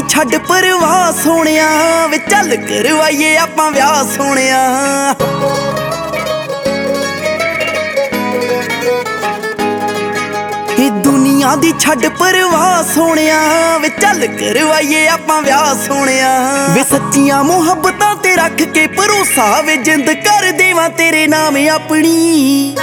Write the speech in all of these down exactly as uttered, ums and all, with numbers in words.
ਛੱਡ ਪਰਵਾਹ ਸੋਹਣਿਆ ਵੇ ਚੱਲ ਕਰਵਾਈਏ ਆਪਾਂ ਵਿਆਹ ਸੋਹਣਿਆ। ਇਹ ਦੁਨੀਆ ਦੀ ਛੱਡ ਪਰਵਾਹ ਸੋਹਣਿਆ ਵੇ ਚੱਲ ਕਰਵਾਈਏ ਆਪਾਂ ਵਿਆਹ ਸੋਹਣਿਆ। ਵੇ ਸੱਚੀਆਂ ਮੁਹੱਬਤਾਂ ਤੇ ਰੱਖ ਕੇ ਭਰੋਸਾ ਵੇ ਜਿੰਦ ਕਰ ਦੇਵਾਂ ਤੇਰੇ ਨਾਮ ਆਪਣੀ।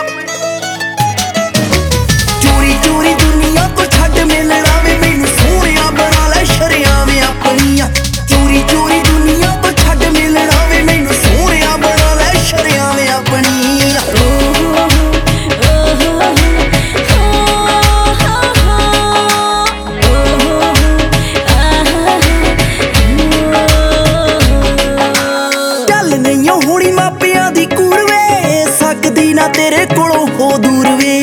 ਚੋਰੀ ਚੋਰੀ ਦੁਨੀਆ ਤੋਂ ਛੱਡ ਮਿਲਣਾ ਵੇ ਮੈਨੂੰ ਸੋਹਣਿਆ ਬਣਾ ਲੈ ਸ਼ਰਿਆਂ ਵੇ ਆਪਣੀਆਂ। ਚੋਰੀ ਚੋਰੀ ਦੁਨੀਆ ਤੋਂ ਛੱਡ ਮਿਲਣਾ ਵੇ ਮੈਨੂੰ ਸੋਹਣਿਆ ਬਣਾ ਲੈ ਸ਼ਰਿਆਂ ਵੇ ਆਪਣੀਆਂ। ਚੱਲ ਨਹੀਂ ਹੋਣੀ ਮਾਪਿਆਂ ਦੀ ਕੂੜ ਵੇ ਸਕਦੀ ਨਾ ਤੇਰੇ ਕੋਲੋਂ ਹੋ ਦੂਰ ਵੇ।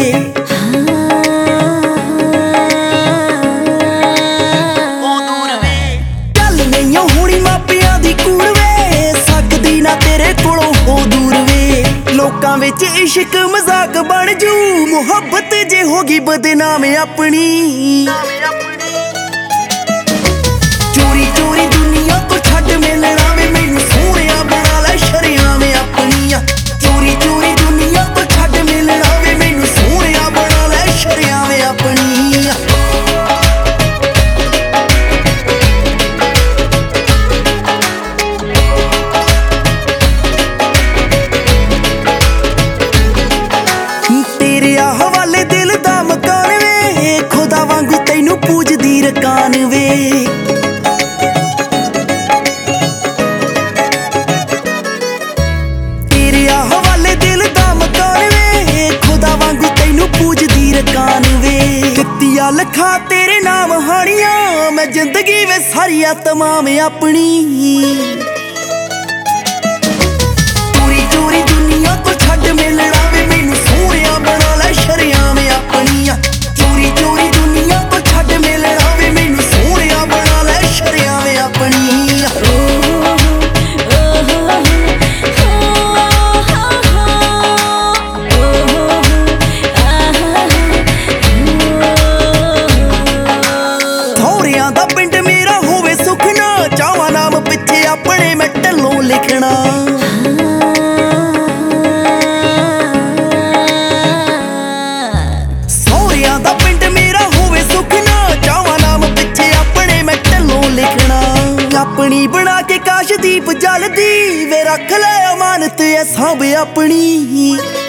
ਲੋਕਾਂ ਵਿੱਚ ਇਸ਼ਕ ਮਜ਼ਾਕ ਬਣ ਜੂ ਮੁਹੱਬਤ ਜੇ ਹੋਗੀ ਬਦਨਾਮ ਆਪਣੀ। ਚੋਰੀ ਚੋਰੀ ਦੁਨੀਆ ਤੋਂ ਛੱਡ ਮਿਲਣਾ ਵੇ ਮੈਨੂੰ ਸੋਹਣਿਆ ਬਣਾ ਲੈ ਸ਼ਰਿਆਂ ਵੇ ਆਪਣੀਆਂ। ਚੋਰੀ ਚੋਰੀ ਦੁਨੀਆ ਤੋਂ ਛੱਡ ਮਿਲਣਾ ਵੇ ਮੈਨੂੰ ਸੋਹਣਿਆ ਬਣਾ ਲੈ ਸ਼ਰਿਆਂ ਵੇ ਆਪਣੀਆਂ। ਹਵਾਲੇ ਦਿਲ ਦਾ ਮਕਾਨ ਵੇ ਖੁਦਾ ਵਾਂਗੂ ਤੈਨੂੰ ਪੂਜਦੀ ਰਕਾਨ ਵੇ। ਤੇਰੇ ਹਵਾਲੇ ਦਿਲ ਦਾ ਮਕਾਨ ਵੇ ਖੁਦਾ ਵਾਂਗੂ ਤੈਨੂੰ ਪੂਜਦੀ ਰਕਾਨ ਵੇ। ਕਿੱਤੀਆਂ ਲੱਖਾਂ ਤੇਰੇ ਨਾਮ ਹਾਣੀਆਂ ਮੈਂ ਜ਼ਿੰਦਗੀ ਵੇ ਸਾਰੀਆਂ ਤਮਾਮ ਆਪਣੀ। ਚੋਰੀ ਚੋਰੀ ਦੁਨੀਆ ਤੋਂ ਛੱਡ ਮਿਲਣਾ ਵੇ ਮੈਨੂੰ ਸੋਹਣਿਆ ਬਣਾ ਲੈ ਸ਼ਰਿਆਂ ਵੇ ਆਪਣੀਆਂ। ਚੋਰੀ ਚੋਰੀ ਦੁਨੀਆ ਤੋਂ ਛੱਡ ਮਿਲਣਾ ਵੇ ਮੈਨੂੰ ਸੋਹਣਿਆ ਬਣਾ ਲੈ ਸ਼ਰਿਆਂ ਵੇ ਆਪਣੀਆਂ। ਥੋੜਿਆਂ ਦਾ ਪਿੰਡ ਮੇਰਾ ਹੋਵੇ ਸੁਖਨਾ ਚਾਵਾਂ ਨਾਮ ਪਿੱਛੇ ਆਪਣੇ ਮੈਂ ਢੱਲੋਂ ਲਿਖਣਾ। ਦਾ ਪਿੰਡ ਮੇਰਾ ਹੋਵੇ ਸੁਖਨਾ ਚਾਵਾਂ ਨਾਮ ਪਿੱਛੇ ਆਪਣੇ ਮੈਂ ਢੱਲੋਂ ਲਿਖਣਾ। ਆਪਣੀ ਬਣਾ ਕੇ ਕਾਸ਼ਦੀਪ ਜਲਦੀ ਵੇ ਰੱਖ ਲੈ ਅਮਾਨਤ ਐ ਸਾਂਭ ਆਪਣੀ।